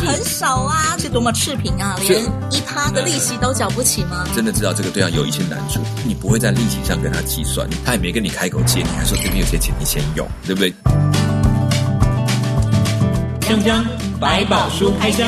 很少啊，是多么赤贫啊，连1%的利息都缴不起吗？ 真的知道这个对象有一些难处，你不会在利息上跟他计算，他也没跟你开口借，你还说这边有些钱你先用，对不对？ 锵锵百宝书开箱，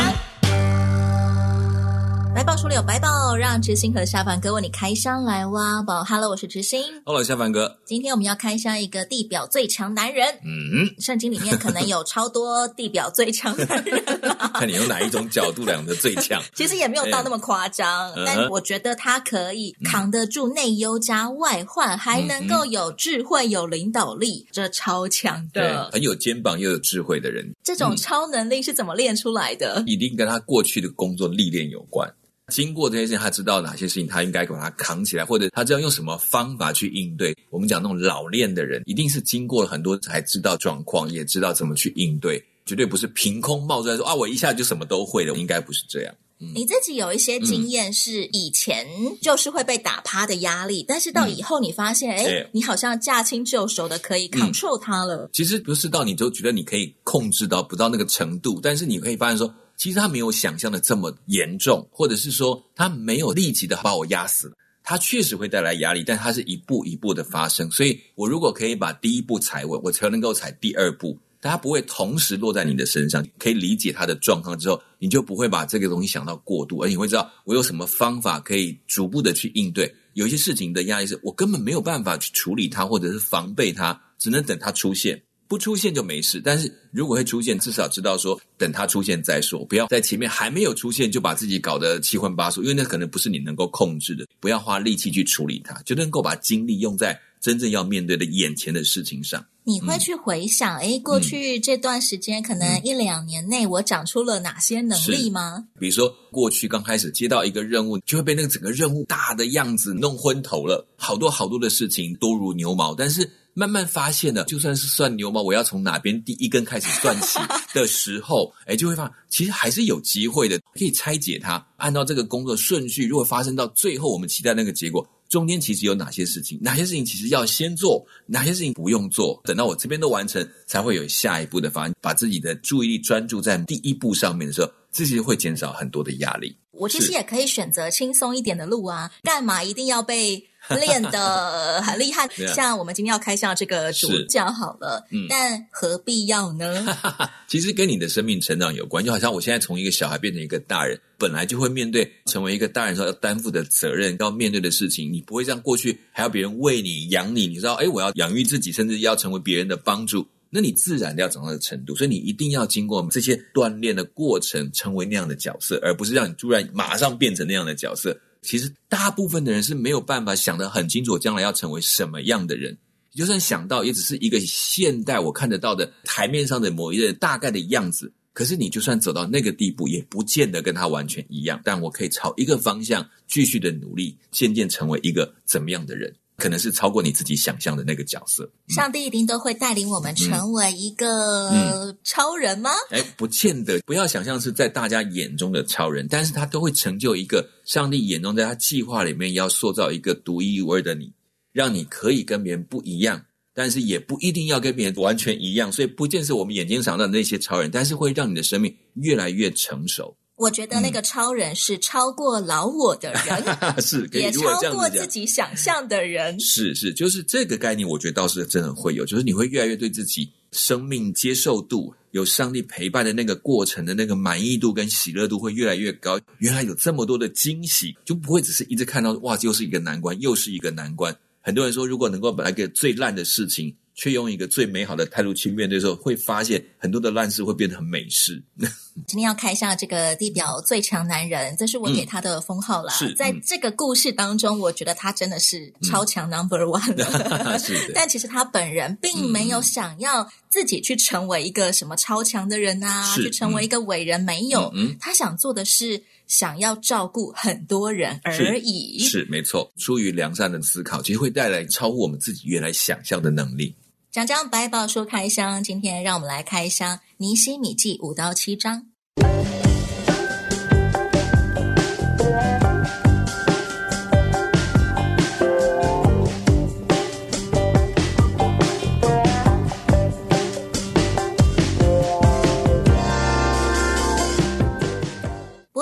百宝书里有百宝，让知心和下凡哥为你开箱来挖宝。Hello， 我是知心。 Hello， 下凡哥。 今天我们要开箱一个地表最强男人。圣经里面可能有超多地表最强男人看你用哪一种角度量的最强。 其实也没有到那么夸张，但我觉得他可以扛得住内忧加外患，还能够有智慧、有领导力，这超强的。 很有肩膀又有智慧的人。 这种超能力是怎么练出来的？ 一定跟他过去的工作历练有关。经过这些事情，他知道哪些事情他应该把它扛起来，或者他知道用什么方法去应对。我们讲那种老练的人，一定是经过了很多才知道状况，也知道怎么去应对，绝对不是凭空冒出来说我一下就什么都会了，应该不是这样。 你自己有一些经验是以前就是会被打趴的压力，但是到以后你发现你好像驾轻就熟的可以 control 它了。 其实不是到你就觉得你可以控制到不到那个程度，但是你可以发现说其实他没有想象的这么严重，或者是说他没有立即的把我压死了。它确实会带来压力，但它是一步一步的发生，所以我如果可以把第一步踩稳，我才能够踩第二步，但它不会同时落在你的身上。可以理解它的状况之后，你就不会把这个东西想到过度，而你会知道我有什么方法可以逐步的去应对。有一些事情的压力是我根本没有办法去处理它，或者是防备它，只能等它出现。不出现就没事，但是如果会出现，至少知道说等它出现再说，不要在前面还没有出现就把自己搞得七荤八素，因为那可能不是你能够控制的。不要花力气去处理它，就能够把精力用在真正要面对的眼前的事情上。 你会去回想过去这段时间可能1-2年内我长出了哪些能力吗？ 比如说过去刚开始接到一个任务，就会被那个整个任务大的样子弄昏头了，好多好多的事情多如牛毛，但是慢慢发现了，就算是算牛毛，我要从哪边第一根开始算起的时候就会发现其实还是有机会的，可以拆解它，按照这个工作顺序，如果发生到最后我们期待那个结果，中间其实有哪些事情其实要先做，哪些事情不用做，等到我这边都完成才会有下一步的发展。把自己的注意力专注在第一步上面的时候，这些会减少很多的压力。 我其实也可以选择轻松一点的路啊，干嘛一定要被练得很厉害像我们今天要开箱这个主角好了，但何必要呢？ 其实跟你的生命成长有关，就好像我现在从一个小孩变成一个大人，本来就会面对成为一个大人时候要担负的责任，要面对的事情，你不会像过去还要别人喂你养你，你知道我要养育自己，甚至要成为别人的帮助，那你自然要长到的程度，所以你一定要经过这些锻炼的过程，成为那样的角色，而不是让你突然马上变成那样的角色。其实大部分的人是没有办法想得很清楚将来要成为什么样的人，就算想到也只是一个现代我看得到的台面上的某一个大概的样子，可是你就算走到那个地步也不见得跟他完全一样，但我可以朝一个方向继续的努力，渐渐成为一个怎么样的人，可能是超过你自己想象的那个角色。 上帝一定都会带领我们成为一个超人吗？ 不见得，不要想象是在大家眼中的超人，但是他都会成就一个上帝眼中在他计划里面要塑造一个独一无二的你，让你可以跟别人不一样，但是也不一定要跟别人完全一样，所以不见是我们眼睛上的那些超人，但是会让你的生命越来越成熟。 我觉得那个超人是超过老我的人是可以， 也超过自己想象的人。 是就是这个概念我觉得倒是真的会有，就是你会越来越对自己生命接受度，有上帝陪伴的那个过程的那个满意度跟喜乐度会越来越高。原来有这么多的惊喜，就不会只是一直看到又是一个难关又是一个难关。很多人说如果能够把一个最烂的事情却用一个最美好的态度去面对的时候，会发现很多的烂事会变得很美事。 今天要开箱这个地表最强男人，这是我给他的封号啦。在这个故事当中，我觉得他真的是超强 No.1 了。是的，但其实他本人并没有想要自己去成为一个什么超强的人啊，去成为一个伟人，没有。他想做的是想要照顾很多人而已。 是没错，出于良善的思考，其实会带来超乎我们自己原来想象的能力。 讲讲百宝书开箱，今天让我们来开箱尼希米记5到7章。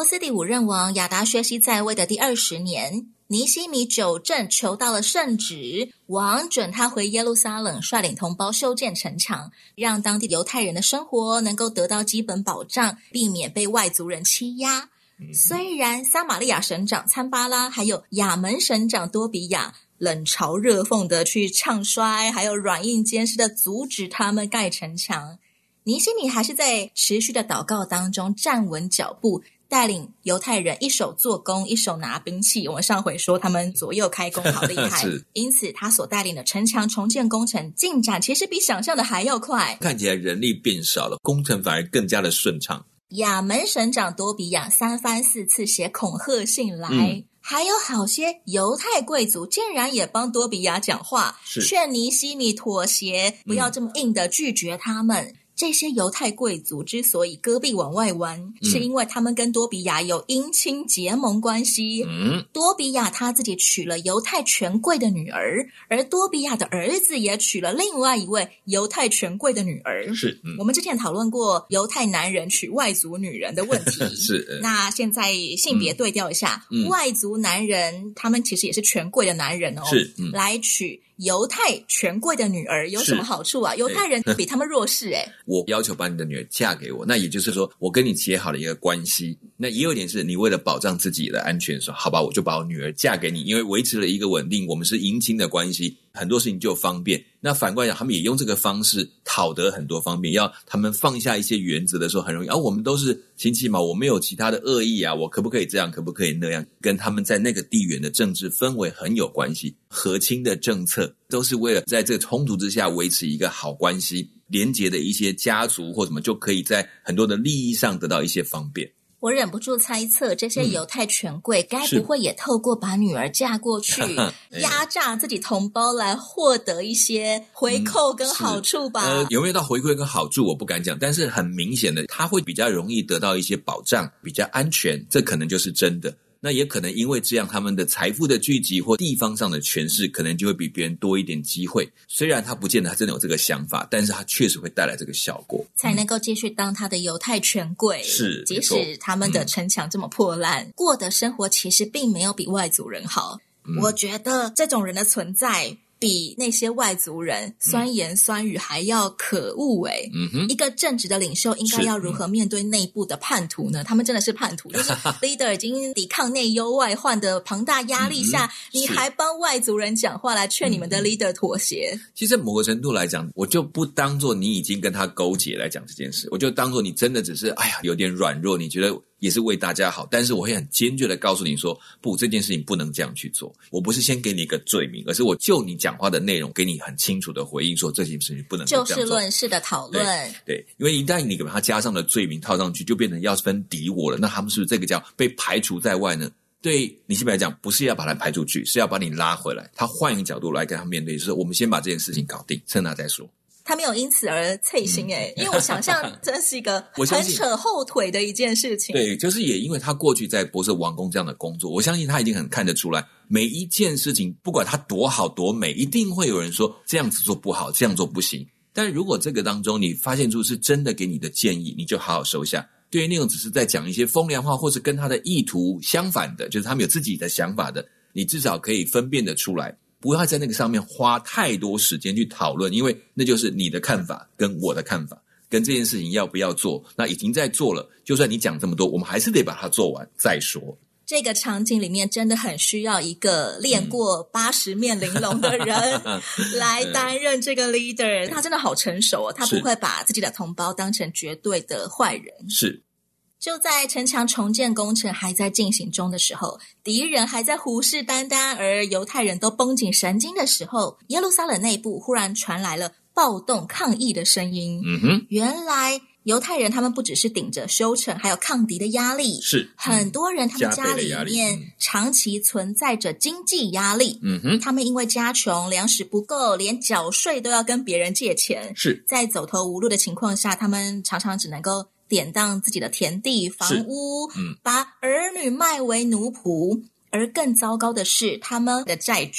波斯第5任王亚达薛西在位的第20年，尼希米9正求到了圣旨，王准他回耶路撒冷，率领同胞修建城墙，让当地犹太人的生活能够得到基本保障，避免被外族人欺压。虽然撒玛利亚省长参巴拉还有亚门省长多比亚冷嘲热讽的去唱衰，还有软硬兼施的阻止他们盖城墙，尼希米还是在持续的祷告当中站稳脚步，带领犹太人一手做工一手拿兵器。我们上回说他们左右开弓好厉害因此他所带领的城墙重建工程进展其实比想象的还要快， 看起来人力变少了，工程反而更加的顺畅。 亚门省长多比亚3番4次写恐吓信来，还有好些犹太贵族竟然也帮多比亚讲话，劝尼希米妥协，不要这么硬的拒绝他们。这些犹太贵族之所以胳臂往外弯，是因为他们跟多比亚有姻亲结盟关系。多比亚他自己娶了犹太权贵的女儿，而多比亚的儿子也娶了另外一位犹太权贵的女儿。我们之前讨论过犹太男人娶外族女人的问题那现在性别对调一下，外族男人他们其实也是权贵的男人来娶犹太权贵的女儿有什么好处啊？犹太人比他们弱势我要求把你的女儿嫁给我，那也就是说我跟你结好了一个关系，那也有一点是你为了保障自己的安全说好吧，我就把我女儿嫁给你，因为维持了一个稳定，我们是姻亲的关系，很多事情就方便。那反过来讲，他们也用这个方式讨得很多方便，要他们放下一些原则的时候很容易我们都是亲戚嘛，我没有其他的恶意啊，我可不可以这样，可不可以那样，跟他们在那个地缘的政治氛围很有关系。和亲的政策都是为了在这个冲突之下维持一个好关系，连结的一些家族或什么就可以在很多的利益上得到一些方便。 我忍不住猜测，这些犹太权贵该不会也透过把女儿嫁过去压榨自己同胞来获得一些回扣跟好处吧？ 有没有到回馈跟好处我不敢讲，但是很明显的他会比较容易得到一些保障，比较安全，这可能就是真的。那也可能因为这样，他们的财富的聚集或地方上的权势可能就会比别人多一点机会。虽然他不见得他真的有这个想法，但是他确实会带来这个效果， 才能够继续当他的犹太权贵。 是， 即使他们的城墙这么破烂，过的生活其实并没有比外族人好。我觉得这种人的存在比那些外族人酸言酸语还要可恶一个正直的领袖应该要如何面对内部的叛徒呢？他们真的是叛徒，就是 leader 已经抵抗内忧外患的庞大压力下，你还帮外族人讲话来劝你们的 leader 妥协。 其实某个程度来讲，我就不当作你已经跟他勾结来讲这件事，我就当作你真的只是有点软弱，你觉得也是为大家好，但是我会很坚决的告诉你说，不，这件事情不能这样去做。我不是先给你一个罪名，而是我就你讲话的内容给你很清楚的回应，说这件事情不能这样做。 就事论事的讨论。 对，因为一旦你给他加上了罪名套上去，就变成要分敌我了，那他们是不是这个叫被排除在外呢？对尼希米来讲，不是要把他排出去，是要把你拉回来。他换一个角度来跟他面对，就是我们先把这件事情搞定，趁他再说。 他没有因此而脆心因为我想象这是一个很扯后腿的一件事情。 对，就是也因为他过去在波斯王宫这样的工作，我相信他已经很看得出来，每一件事情不管他多好多美，一定会有人说这样子做不好，这样做不行。但如果这个当中你发现出是真的给你的建议，你就好好收下。对于那种只是在讲一些风凉话，或是跟他的意图相反的，就是他们有自己的想法的，你至少可以分辨得出来，不要在那个上面花太多时间去讨论，因为那就是你的看法跟我的看法，跟这件事情要不要做，那已经在做了，就算你讲这么多，我们还是得把它做完再说。 这个场景里面真的很需要一个练过80面玲珑的人来担任这个 leader 他真的好成熟他不会把自己的同胞当成绝对的坏人。 是。 就在城墙重建工程还在进行中的时候，敌人还在虎视眈眈，而犹太人都绷紧神经的时候，耶路撒冷内部忽然传来了暴动抗议的声音。原来犹太人他们不只是顶着修城还有抗敌的压力， 是很多人他们家里面长期存在着经济压力。他们因为家穷，粮食不够，连缴税都要跟别人借钱， 是在走投无路的情况下，他们常常只能够典当自己的田地房屋，把儿女卖为奴仆。而更糟糕的是，他们的债主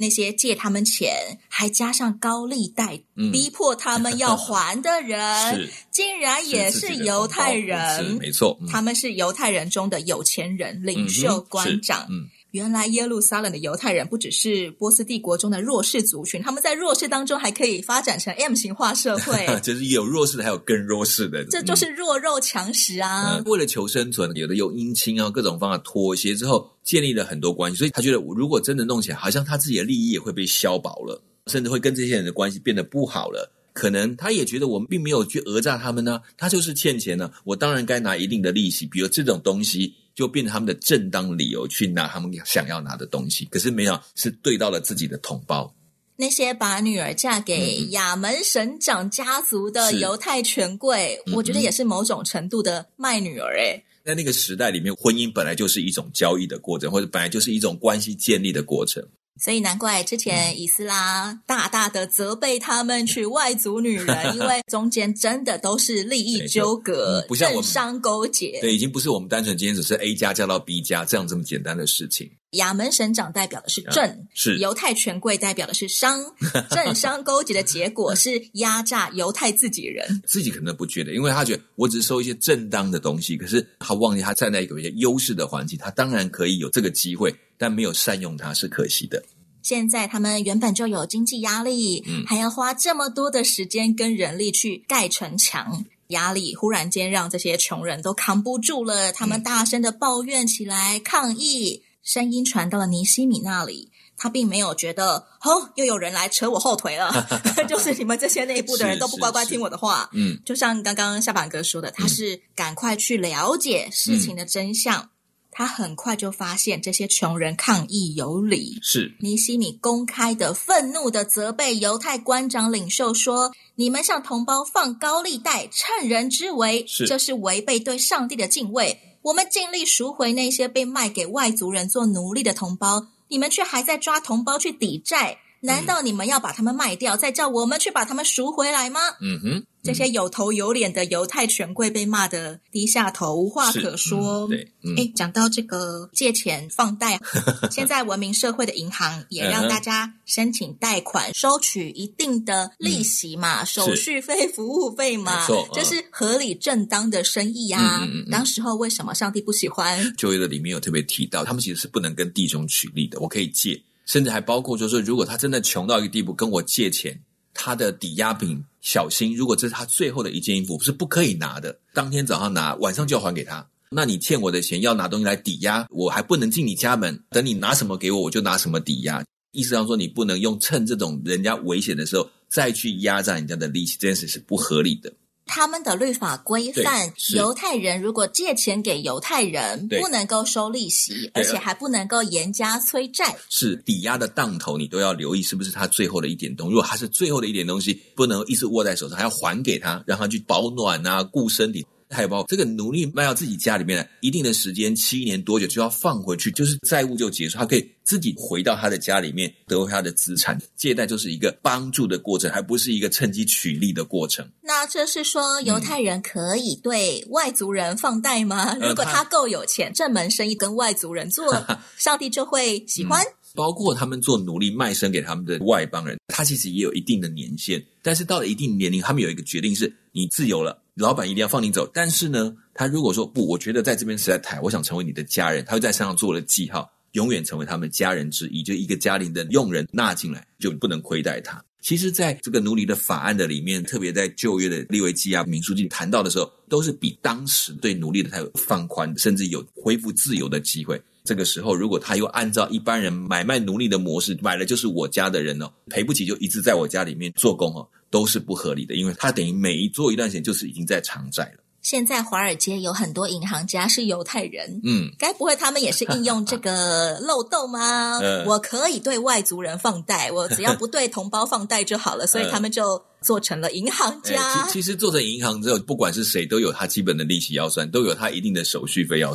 那些借他们钱还加上高利贷逼迫他们要还的人竟然也是犹太人， 没错， 他们是犹太人中的有钱人、领袖、官长。原来耶路撒冷的犹太人不只是波斯帝国中的弱势族群，他们在弱势当中还可以发展成 M 型化社会就是有弱势的还有更弱势的， 这就是弱肉强食啊。 为了求生存，有的用姻亲啊各种方法妥协之后建立了很多关系，所以他觉得如果真的弄起来，好像他自己的利益也会被消薄了，甚至会跟这些人的关系变得不好了。可能他也觉得我们并没有去讹诈他们呢，他就是欠钱呢，我当然该拿一定的利息，比如这种东西就变成他们的正当理由去拿他们想要拿的东西，可是没想到是对到了自己的同胞。 那些把女儿嫁给亚门省长家族的犹太权贵，我觉得也是某种程度的卖女儿在那个时代里面，婚姻本来就是一种交易的过程，或者本来就是一种关系建立的过程。 所以难怪之前以斯拉大大的责备他们娶外族女人，因为中间真的都是利益纠葛， 不像我们政商勾结。 对，已经不是我们单纯今天只是 A 家嫁到 B 家这样这么简单的事情。 亚门省长代表的是政， 是犹太权贵代表的是商，政商勾结的结果是压榨犹太自己人。 自己可能不觉得，因为他觉得我只是收一些正当的东西，可是他忘记他站在一个比较优势的环境，他当然可以有这个机会，但没有善用它是可惜的。 现在他们原本就有经济压力，还要花这么多的时间跟人力去盖城墙，压力忽然间让这些穷人都扛不住了，他们大声的抱怨起来，抗议。声音传到了尼西米那里，他并没有觉得又有人来扯我后腿了就是你们这些内部的人都不乖乖听我的话。就像刚刚下板哥说的，他是赶快去了解事情的真相。他很快就发现这些穷人抗议有理， 是尼西米公开的愤怒的责备犹太官长领袖说，你们向同胞放高利贷，趁人之危，这是违背对上帝的敬畏。我们尽力赎回那些被卖给外族人做奴隶的同胞，你们却还在抓同胞去抵债，难道你们要把他们卖掉，再叫我们去把他们赎回来吗？这些有头有脸的犹太权贵被骂得低下头，无话可说。讲到这个借钱放贷现在文明社会的银行也让大家申请贷款，收取一定的利息嘛，手续费、服务费嘛，这是合理正当的生意啊。当时候为什么上帝不喜欢？ 旧约的里面有特别提到，他们其实是不能跟弟兄取利的，我可以借，甚至还包括就是如果他真的穷到一个地步跟我借钱，他的抵押品小心，如果这是他最后的一件衣服是不可以拿的，当天早上拿，晚上就要还给他。那你欠我的钱要拿东西来抵押，我还不能进你家门，等你拿什么给我，我就拿什么抵押。意思上说，你不能用趁这种人家危险的时候再去压榨人家的利息，这件事是不合理的。 他们的律法规范，犹太人如果借钱给犹太人，不能够收利息，而且还不能够严加催债。 是抵押的当头，你都要留意是不是他最后的一点东西。如果他是最后的一点东西，不能一直握在手上，还要还给他，让他去保暖啊，顾身体。还有包括这个奴隶卖到自己家里面来，一定的时间7年多久就要放回去，就是债务就结束，他可以自己回到他的家里面得回他的资产。借贷就是一个帮助的过程，还不是一个趁机取利的过程。 那这是说犹太人可以对外族人放贷吗？如果他够有钱，这门生意跟外族人做上帝就会喜欢。 包括他们做奴隶卖身给他们的外邦人，他其实也有一定的年限，但是到了一定年龄，他们有一个决定是你自由了，老板一定要放你走。但是呢，他如果说不，我觉得在这边实在太，我想成为你的家人，他会在身上做了记号，永远成为他们家人之一，就一个家庭的用人纳进来，就不能亏待他。其实在这个奴隶的法案的里面，特别在旧约的利未记啊、民数记谈到的时候，都是比当时对奴隶的他有放宽，甚至有恢复自由的机会。这个时候如果他又按照一般人买卖奴隶的模式，买了就是我家的人赔不起就一直在我家里面做工都是不合理的，因为他等于每做一段时间就是已经在偿债了。 现在华尔街有很多银行家是犹太人，该不会他们也是应用这个漏洞吗？我可以对外族人放贷，我只要不对同胞放贷就好了，所以他们就做成了银行家。 其实做成银行之后，不管是谁都有他基本的利息要算，都有他一定的手续费要算。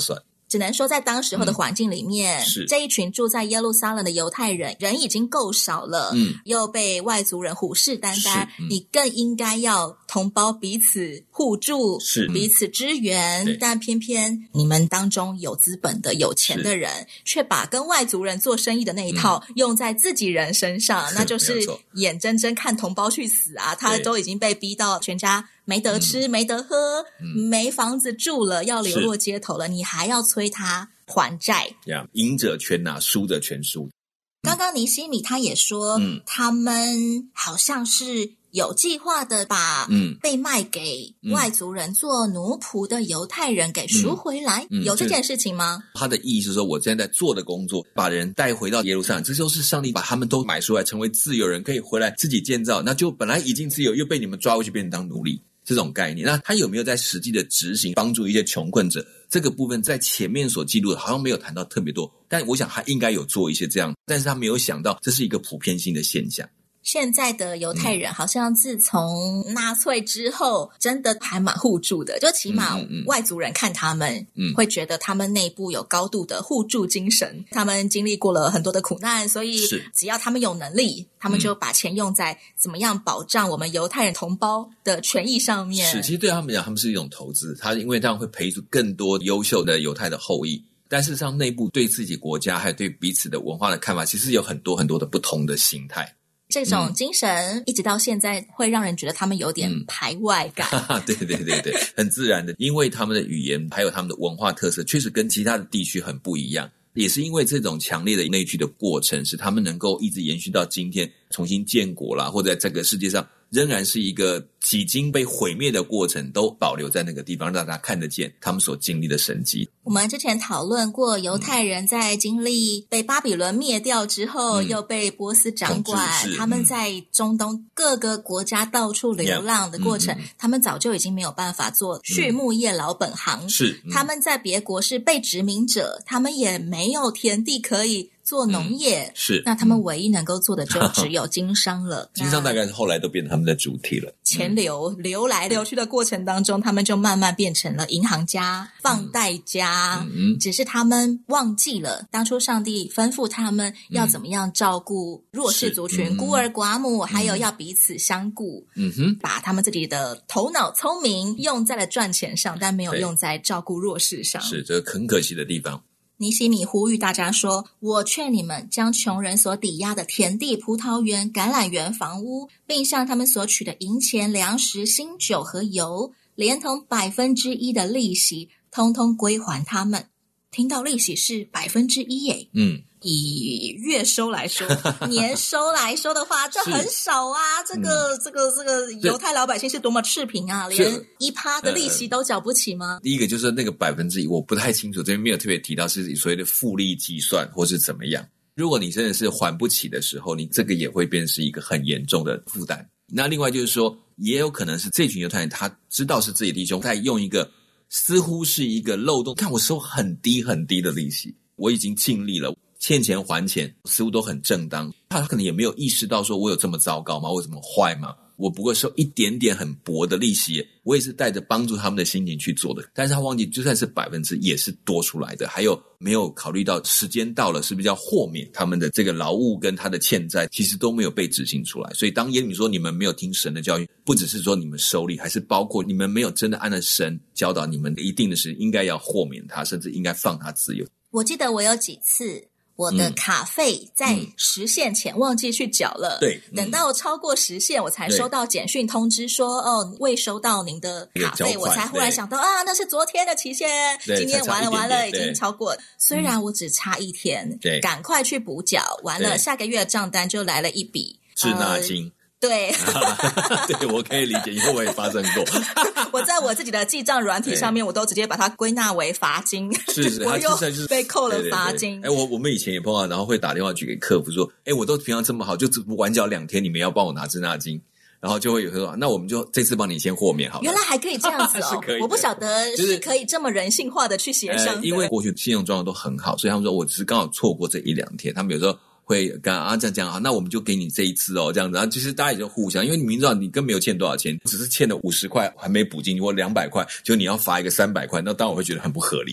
只能说在当时候的环境里面，这一群住在耶路撒冷的犹太人已经够少了，又被外族人虎视眈眈，你更应该要同胞彼此互助，彼此支援，但偏偏你们当中有资本的有钱的人却把跟外族人做生意的那一套用在自己人身上，那就是眼睁睁看同胞去死啊，他都已经被逼到全家没得吃没得喝，没房子住了，要流落街头了，你还要催他还债， 赢者全拿，输者全输。 刚刚尼西米他也说，他们好像是有计划的把被卖给外族人做奴仆的犹太人给赎回来，有这件事情吗？ 他的意思是说，我现在在做的工作把人带回到耶路撒冷，这就是上帝把他们都买出来成为自由人，可以回来自己建造，那就本来已经自由又被你们抓回去变成当奴隶，这种概念。那他有没有在实际的执行帮助一些穷困者，这个部分在前面所记录的好像没有谈到特别多，但我想他应该有做一些这样，但是他没有想到这是一个普遍性的现象。 现在的犹太人好像自从纳粹之后真的还蛮互助的，就起码外族人看他们会觉得他们内部有高度的互助精神，他们经历过了很多的苦难，所以只要他们有能力，他们就把钱用在怎么样保障我们犹太人同胞的权益上面。 其实对他们讲，他们是一种投资，因为这样会培育更多优秀的犹太的后裔，但事实上内部对自己国家还有对彼此的文化的看法其实有很多很多的不同的形态。 这种精神一直到现在会让人觉得他们有点排外感。 对，很自然的，因为他们的语言还有他们的文化特色确实跟其他的地区很不一样，也是因为这种强烈的内聚的过程使他们能够一直延续到今天，重新建国啦，或者在这个世界上仍然是一个几经被毁灭的过程都保留在那个地方，让大家看得见他们所经历的神迹。 我们之前讨论过犹太人在经历被巴比伦灭掉之后，又被波斯掌管，他们在中东各个国家到处流浪的过程，他们早就已经没有办法做畜牧业老本行，他们在别国是被殖民者，他们也没有田地可以做农业，那他们唯一能够做的就只有经商了。 经商大概是后来都变成他们的主体了。 钱流来流去的过程当中，他们就慢慢变成了银行家、放贷家，只是他们忘记了当初上帝吩咐他们要怎么样照顾弱势族群、孤儿寡母，还有要彼此相顾，把他们自己的头脑聪明用在了赚钱上，但没有用在照顾弱势上， 是这个很可惜的地方。 尼西米呼吁大家说，我劝你们将穷人所抵押的田地、葡萄园、橄榄园、房屋，并向他们所取的银钱、粮食、新酒和油，连同1%的利息，通通归还他们。听到利息是1%耶，以月收来说，年收来说的话，这很少啊。这个犹太老百姓是多么赤贫啊，连1%的利息都缴不起吗？ 第一个就是那个1%，我不太清楚，这边没有特别提到是所谓的复利计算或是怎么样。如果你真的是还不起的时候，你这个也会变成是一个很严重的负担。那另外就是说，也有可能是这群犹太人他知道是自己弟兄，他用一个似乎是一个漏洞，看我收很低很低的利息，我已经尽力了，欠钱还钱似乎都很正当，他可能也没有意识到说我有这么糟糕吗？我有这么坏吗？我不过收一点点很薄的利息，我也是带着帮助他们的心情去做的。但是他忘记就算是1%也是多出来的，还有没有考虑到时间到了是不是要豁免他们的这个劳务跟他的欠债，其实都没有被执行出来。所以当耶利米说你们没有听神的教育，不只是说你们收利，还是包括你们没有真的按照神教导你们一定的是应该要豁免他，甚至应该放他自由。 我记得我有几次我的卡费在时限前忘记去缴了，等到超过时限我才收到简讯通知说未收到您的卡费，我才忽然想到那是昨天的期限，今天完了已经超过了。虽然我只差1天，赶快去补缴，完了下个月的账单就来了一笔滞纳金。 对对，我可以理解，因为我也发生过。 我在我自己的记账软体上面，我都直接把它归纳为罚金。 是我又被扣了罚金。 我们以前也碰到，然后会打电话去给客服说，我都平常这么好，就只晚缴2天，你们要帮我拿滞纳金。然后就会有人说，那我们就这次帮你先豁免好了。 原来还可以这样子哦，我不晓得是可以这么人性化的去协商。 因为过去信用状况都很好，所以他们说我只是刚好错过这1-2天，他们有时候会跟这样讲好，那我们就给你这一次哦，这样子。然后其实大家也就互相，因为你明知道你根本没有欠多少钱，只是欠了50块还没补进去，或200块，就你要罚一个300块，那当然我会觉得很不合理。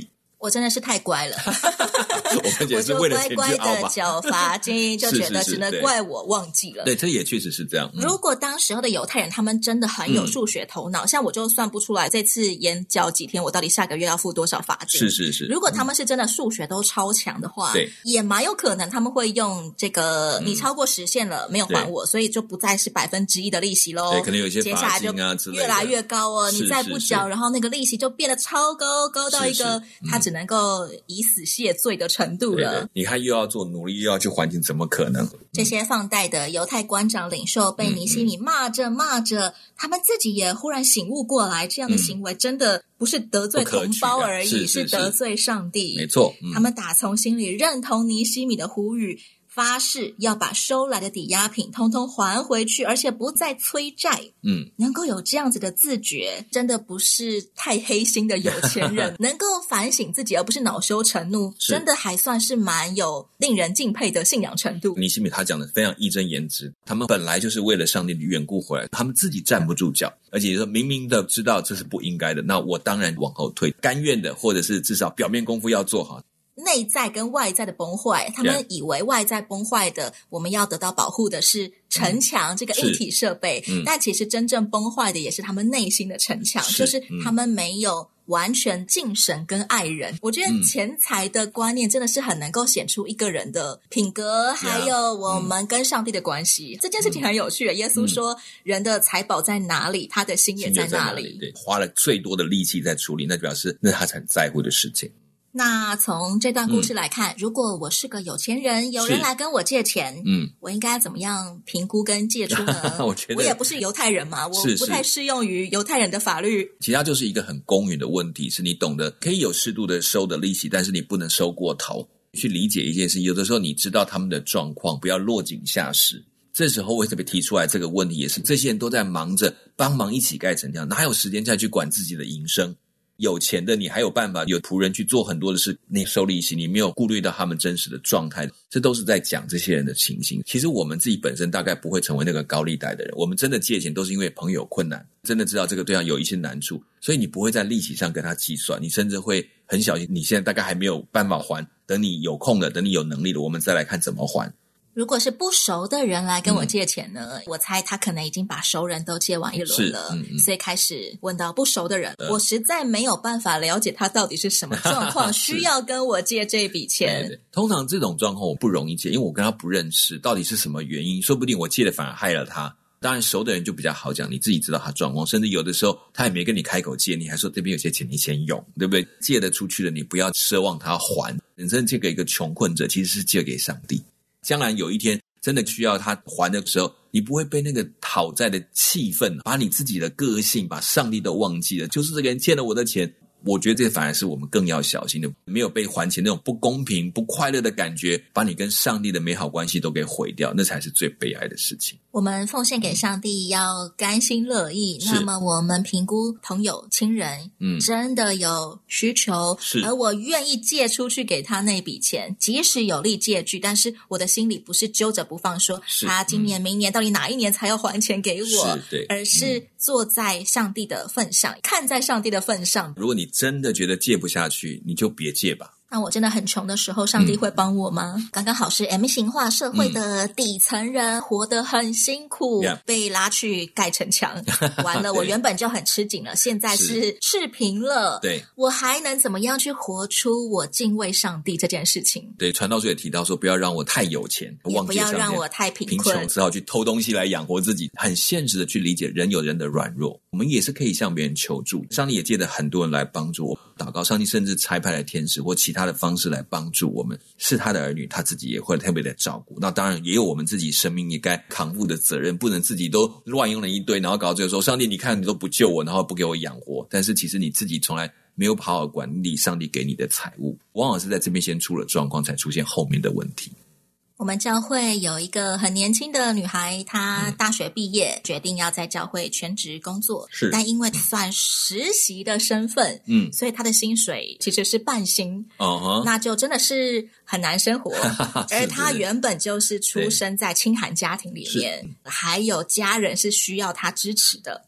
我真的是太乖了我们也是为了我就乖乖的缴罚金就觉得只能怪我忘记了。 对，这也确实是这样。 如果当时候的犹太人他们真的很有数学头脑，像我就算不出来这次延缴几天我到底下个月要付多少罚金。 是如果他们是真的数学都超强的话， 对， 也蛮有可能他们会用这个你超过时限了没有还我，所以就不再是1%的利息咯。 对，可能有一些罚金啊之类的， 越来越高哦，你再不缴，然后那个利息就变得超高，高到一个他只能够以死谢罪的程度了。 对，你看又要做努力又要去还清，怎么可能？ 这些放贷的犹太官长领袖被尼希米骂着骂着，他们自己也忽然醒悟过来，这样的行为真的不是得罪同胞而已，是得罪上帝。 没错， 他们打从心里认同尼希米的呼吁，发誓要把收来的抵押品通通还回去，而且不再催债。能够有这样子的自觉，真的不是太黑心的有钱人能够反省自己而不是恼羞成怒，真的还算是蛮有令人敬佩的信仰程度。 尼希米他讲的非常义正言辞，他们本来就是为了上帝的缘故回来，他们自己站不住脚，而且说明明的知道这是不应该的，那我当然往后退，甘愿的，或者是至少表面功夫要做好。 内在跟外在的崩坏，他们以为外在崩坏的我们要得到保护的是城墙这个硬体设备，但其实真正崩坏的也是他们内心的城墙，就是他们没有完全敬神跟爱人。我觉得钱财的观念真的是很能够显出一个人的品格，还有我们跟上帝的关系。这件事情很有趣，耶稣说人的财宝在哪里，他的心也在哪里。 对，花了最多的力气在处理，那表示那他很在乎的事情。 那从这段故事来看，如果我是个有钱人，有人来跟我借钱，我应该怎么样评估跟借出呢？我也不是犹太人嘛，我不太适用于犹太人的法律。 其实它就是一个很公允的问题，是你懂得可以有适度的收的利息，但是你不能收过头。去理解一件事，有的时候你知道他们的状况，不要落井下石。这时候我特别提出来这个问题，也是这些人都在忙着帮忙一起盖城墙，哪有时间再去管自己的营生？有钱的你还有办法有仆人去做很多的事，你收利息，你没有顾虑到他们真实的状态，这都是在讲这些人的情形。其实我们自己本身大概不会成为那个高利贷的人，我们真的借钱都是因为朋友困难，真的知道这个对象有一些难处，所以你不会在利息上跟他计算，你甚至会很小心，你现在大概还没有办法还，等你有空了，等你有能力了，我们再来看怎么还。 如果是不熟的人来跟我借钱呢，我猜他可能已经把熟人都借完一轮了，所以开始问到不熟的人，我实在没有办法了解他到底是什么状况需要跟我借这笔钱。 对，通常这种状况我不容易借，因为我跟他不认识，到底是什么原因，说不定我借的反而害了他。当然熟的人就比较好讲，你自己知道他状况，甚至有的时候他也没跟你开口借，你还说这边有些钱你先用，对不对？借得出去了，你不要奢望他还。人生借给一个穷困者，其实是借给上帝。将来有一天真的需要他还的时候，你不会被那个讨债的气氛，把你自己的个性，把上帝都忘记了，就是这个人欠了我的钱。我觉得这反而是我们更要小心的，没有被还钱那种不公平不快乐的感觉，把你跟上帝的美好关系都给毁掉，那才是最悲哀的事情。 我们奉献给上帝要甘心乐意，那么我们评估朋友亲人真的有需求，而我愿意借出去给他那笔钱，即使有利借据，但是我的心里不是揪着不放，说他今年明年到底哪一年才要还钱给我，而是坐在上帝的份上，看在上帝的份上。 如果你真的觉得借不下去，你就别借吧。 那我真的很穷的时候，上帝会帮我吗？刚刚好是 M 型化社会的底层人，活得很辛苦，被拉去盖城墙，完了我原本就很吃紧了，现在是赤贫了， 对， 我还能怎么样去活出我敬畏上帝这件事情？ 对，传道书也提到说，不要让我太有钱， 也不要让我太贫穷，只好去偷东西来养活自己，很现实的去理解人有人的软弱，我们也是可以向别人求助，上帝也借着很多人来帮助我祷告，上帝甚至差派了天使或其他的方式来帮助我们，是他的儿女，他自己也会特别的照顾。那当然也有我们自己生命也该扛负的责任，不能自己都乱用了一堆，然后搞到最后说上帝你看你都不救我，然后不给我养活，但是其实你自己从来没有好好管理上帝给你的财物，往往是在这边先出了状况，才出现后面的问题。 我们教会有一个很年轻的女孩，她大学毕业，决定要在教会全职工作，但因为算实习的身份，所以她的薪水其实是半薪，那就真的是很难生活。而她原本就是出生在清寒家庭里面，还有家人是需要她支持的。 对。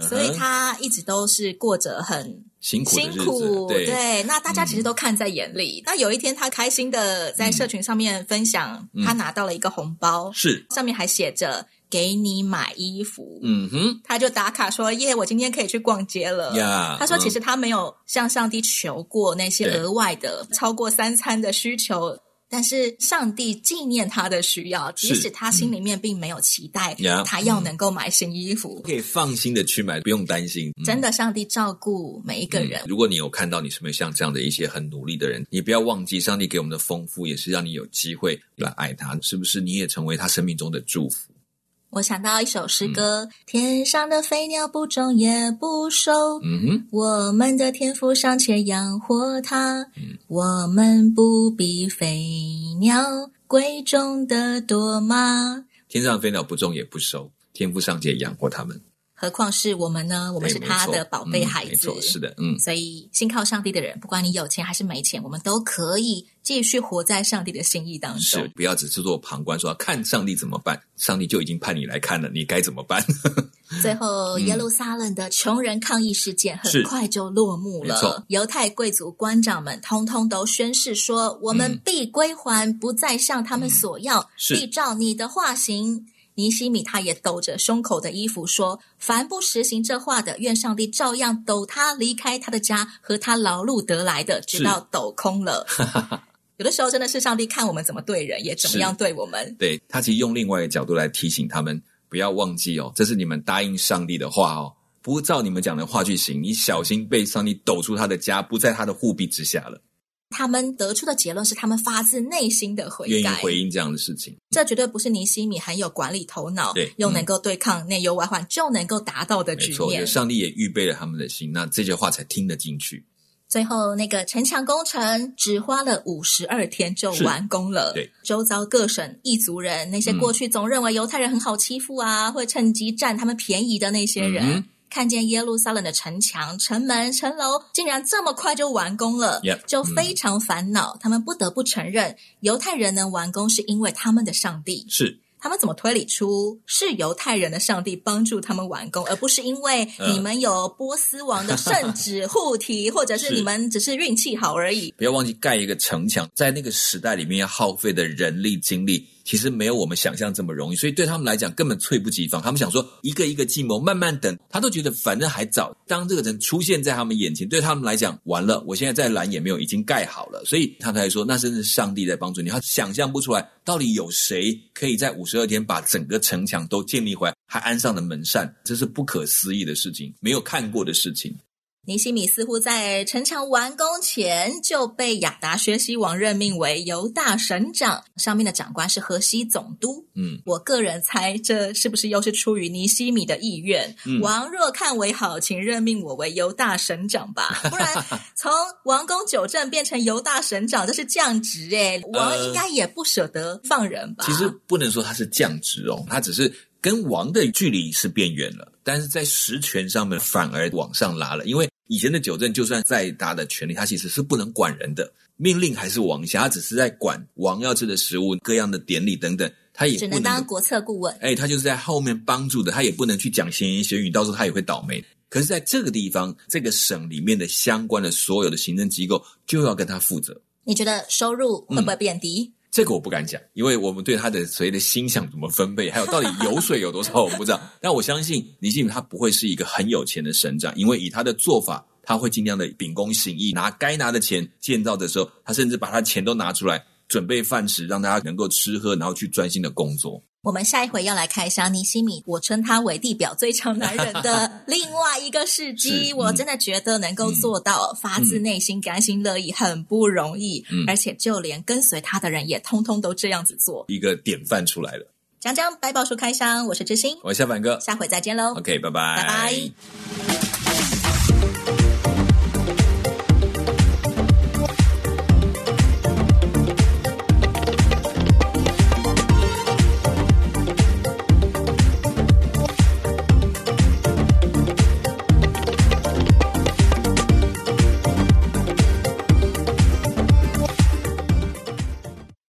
所以他一直都是过着很辛苦的日子， 对，那大家其实都看在眼里。那有一天他开心的在社群上面分享，他拿到了一个红包， 是上面还写着给你买衣服，他就打卡说耶，我今天可以去逛街了。他说其实他没有向上帝求过那些额外的超过3餐的需求，但是上帝纪念他的需要，即使他心里面并没有期待他要能够买新衣服， 可以放心的去买，不用担心。 真的上帝照顾每一个人。 如果你有看到你身边像这样的一些很努力的人，你不要忘记上帝给我们的丰富也是让你有机会来爱他，是不是你也成为他生命中的祝福。 我想到一首诗歌，天上的飞鸟不种也不收，我们的天父尚且养活它，我们不比飞鸟贵重的多吗？ 天上的飞鸟不种也不收，天父尚且养活他们， 何况是我们呢？我们是他的宝贝孩子， 没错，是的， 所以信靠上帝的人，不管你有钱还是没钱，我们都可以继续活在上帝的心意当中。 是，不要只是做旁观，说看上帝怎么办，上帝就已经派你来看了，你该怎么办？ 最后，耶路撒冷的穷人抗议事件很快就落幕了。犹太贵族官长们通通都宣誓说，我们必归还，不再向他们索要，必照你的话行。尼西米他也抖着胸口的衣服说，凡不实行这话的，愿上帝照样抖他离开他的家和他劳碌得来的，直到抖空了。有的时候真的是上帝看我们怎么对人，也怎么样对我们。 对，他其实用另外一个角度来提醒他们，不要忘记哦，这是你们答应上帝的话哦，不照你们讲的话去行，你小心被上帝抖出他的家，不在他的护庇之下了。 他们得出的结论是他们发自内心的悔改， 愿意回应这样的事情。 这绝对不是尼西米很有管理头脑，又能够对抗内忧外患就能够达到的局面。 没错，上帝也预备了他们的心，那这些话才听得进去。 最后那个城墙工程只花了52天就完工了。对，周遭各省异族人，那些过去总认为犹太人很好欺负啊，会趁机占他们便宜的那些人，看见耶路撒冷的城墙、城门、城楼竟然这么快就完工了，就非常烦恼。他们不得不承认，犹太人能完工是因为他们的上帝。 是。 他们怎么推理出是犹太人的上帝帮助他们完工，而不是因为你们有波斯王的圣旨护体，或者是你们只是运气好而已。 不要忘记盖一个城墙，在那个时代里面要耗费的人力精力其实没有我们想象这么容易，所以对他们来讲根本猝不及防。他们想说一个一个计谋慢慢等，他都觉得反正还早。当这个人出现在他们眼前，对他们来讲完了，我现在再拦也没有，已经盖好了。所以他才说那真是上帝在帮助你。他想象不出来到底有谁可以在52天把整个城墙都建立回来，还安上了门扇，这是不可思议的事情，没有看过的事情。 尼西米似乎在城墙完工前就被亚达薛西王任命为犹大省长，上面的长官是河西总督。我个人猜这是不是又是出于尼西米的意愿，王若看为好，请任命我为犹大省长吧，不然从王公九正变成犹大省长，这是降职王应该也不舍得放人吧。 其实不能说他是降职哦，他只是跟王的距离是变远了，但是在实权上面反而往上拉了。因为以前的九正就算再大的权力，他其实是不能管人的，命令还是王下，他只是在管王要吃的食物、各样的典礼等等，他也不能只能当国策顾问。 他就是在后面帮助的，他也不能去讲闲言闲语，到时候他也会倒霉。可是在这个地方，这个省里面的相关的所有的行政机构就要跟他负责。 你觉得收入会不会变低？ 这个我不敢讲，因为我们对他的所谓的薪饷怎么分配，还有到底油水有多少我不知道。但我相信尼西米他不会是一个很有钱的省长，因为以他的做法，他会尽量的秉公行义，拿该拿的钱，建造的时候他甚至把他的钱都拿出来准备饭食，让大家能够吃喝，然后去专心的工作。 我们下一回要来开箱尼西米，我称他为地表最强男人的另外一个事迹。我真的觉得能够做到发自内心甘心乐意很不容易，而且就连跟随他的人也通通都这样子做， 一个典范出来了。 讲讲百宝书开箱，我是知心， 我是夏凡哥， 下回再见咯。 OK， 拜拜， 拜拜。